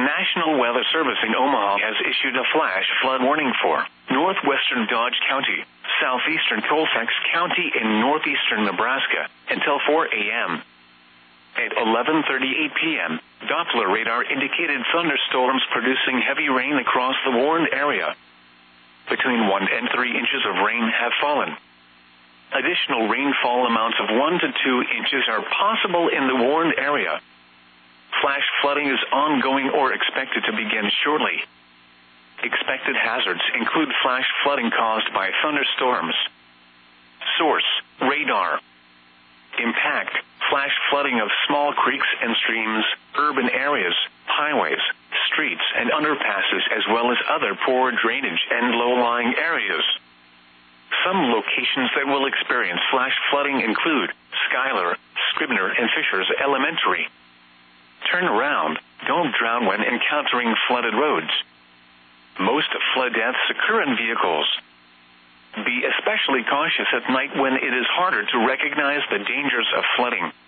National Weather Service in Omaha has issued a flash flood warning for northwestern Dodge County, southeastern Colfax County, and northeastern Nebraska until 4 a.m. At 11:38 p.m., Doppler radar indicated thunderstorms producing heavy rain across the warned area. Between 1 and 3 inches of rain have fallen. Additional rainfall amounts of 1 to 2 inches are possible in the warned area. Flash flooding is ongoing or expected to begin shortly. Expected hazards include flash flooding caused by thunderstorms. Source: radar. Impact: flash flooding of small creeks and streams, urban areas, highways, streets, and underpasses, as well as other poor drainage and low-lying areas. Some locations that will experience flash flooding include Schuyler, Scribner, and Fishers Elementary. Turn around. Don't drown when encountering flooded roads. Most flood deaths occur in vehicles. Be especially cautious at night when it is harder to recognize the dangers of flooding.